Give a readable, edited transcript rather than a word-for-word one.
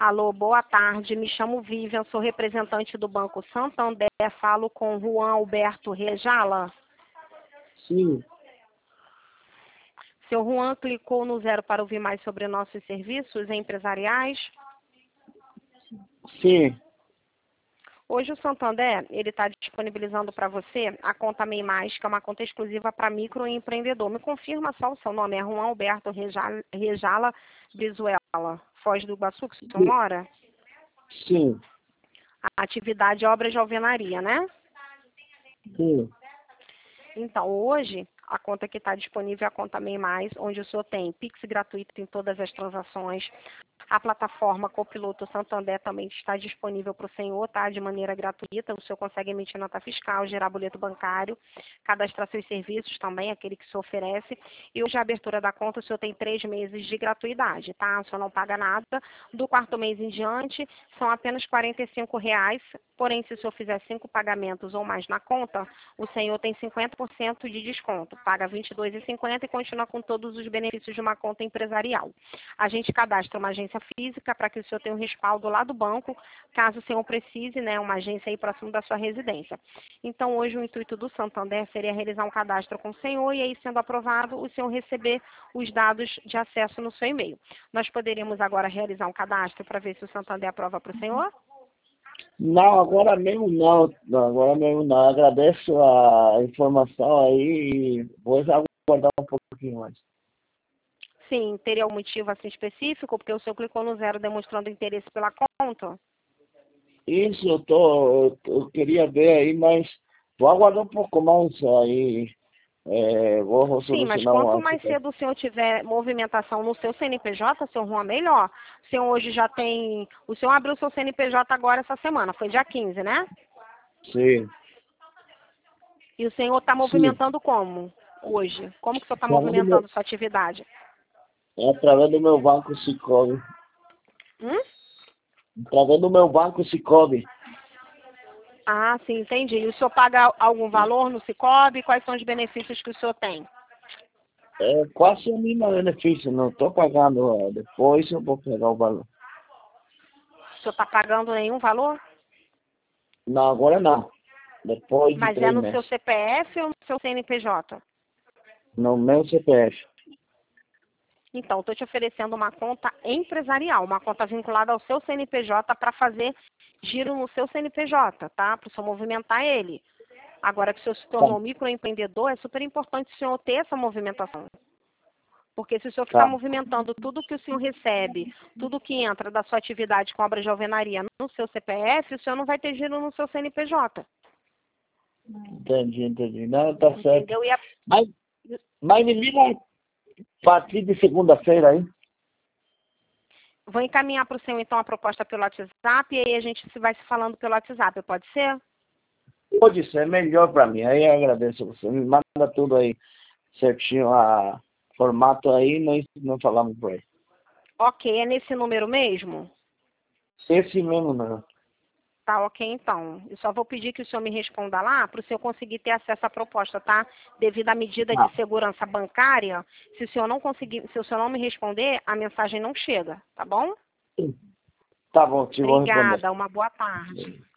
Alô, boa tarde. Me chamo Vivian, sou representante do Banco Santander. Falo com Juan Alberto Rejala. Sim, Seu Juan clicou no 0 para ouvir mais sobre nossos serviços empresariais. sim. Hoje o Santander ele está disponibilizando para você a conta MEI+, que é uma conta exclusiva para microempreendedor. Me confirma só o seu nome, é Juan Alberto Rejala Brizuela, Foz do Iguaçu, que você mora? Sim, A atividade é obras de alvenaria, né? sim. Então, hoje, a conta que está disponível é a conta MEI+, onde o senhor tem Pix gratuito em todas as transações. A plataforma Copiloto Santander também está disponível para o senhor, tá? De maneira gratuita. O senhor consegue emitir nota fiscal, gerar boleto bancário, cadastrar seus serviços também, aquele que o senhor oferece. E hoje a abertura da conta, o senhor tem 3 meses de gratuidade, tá? O senhor não paga nada. Do 4º mês em diante, são apenas R$ 45. Porém, se o senhor fizer 5 pagamentos ou mais na conta, o senhor tem 50% de desconto. Paga R$ 22,50 e continua com todos os benefícios de uma conta empresarial. A gente cadastra uma agência física para que o senhor tenha um respaldo lá do banco, caso o senhor precise, né, uma agência aí próximo da sua residência. Então, hoje o intuito do Santander seria realizar um cadastro com o senhor e aí, sendo aprovado, o senhor receber os dados de acesso no seu e-mail. Nós poderíamos agora realizar um cadastro para ver se o Santander aprova para o senhor? Não, agora mesmo não. Não, agora mesmo não. Agradeço a informação aí e vou já aguardar um pouquinho mais. Sim, teria algum motivo assim específico? Porque o senhor clicou no 0 demonstrando interesse pela conta? Isso, eu queria ver aí, mas vou aguardar um pouco mais aí. Vou Sim, mas solucionar quanto uma mais situação. cedo o senhor tiver movimentação no seu CNPJ, seu Juan, melhor. O senhor hoje já tem... O senhor abriu o seu CNPJ agora essa semana, foi dia 15, né? Sim, E o senhor está sim. movimentando como hoje? Como que o senhor está Através do meu, movimentando sua atividade? através do meu banco Sicoob. Hum? Através do meu banco Sicoob. Ah, sim, entendi. E o senhor paga algum valor no Sicoob? Quais são os benefícios que o senhor tem? É quase o mínimo benefício, não estou pagando. Depois eu vou pegar o valor. O senhor está pagando nenhum valor? Não, agora não. Depois de Mas é 3 no seu meses. CPF ou no seu CNPJ? No meu CPF. Então, estou te oferecendo uma conta empresarial, uma conta vinculada ao seu CNPJ para fazer giro no seu CNPJ, tá? Para o senhor movimentar ele. Agora que o senhor se Tá, tornou microempreendedor, é super importante o senhor ter essa movimentação. Porque se o senhor ficar tá. movimentando tudo que o senhor recebe, tudo que entra da sua atividade com obras de alvenaria no seu CPF, o senhor não vai ter giro no seu CNPJ. Entendi. Não, tá certo. Entendeu? Mas, mas me liga a partir de segunda-feira aí. Vou encaminhar para o senhor, então, a proposta pelo WhatsApp e aí a gente vai se falando pelo WhatsApp, pode ser? Pode ser, é melhor para mim. Aí eu agradeço você. Me manda tudo aí certinho, a formato aí, nós não falamos por aí. Ok, é nesse número mesmo? Esse mesmo não. Tá, ok, então. Eu só vou pedir que o senhor me responda lá para o senhor conseguir ter acesso à proposta, tá? Devido à medida de Tá. segurança bancária, se o senhor não conseguir, se o senhor não me responder, a mensagem não chega, tá bom? Tá bom, te vou responder. Obrigada, uma boa tarde.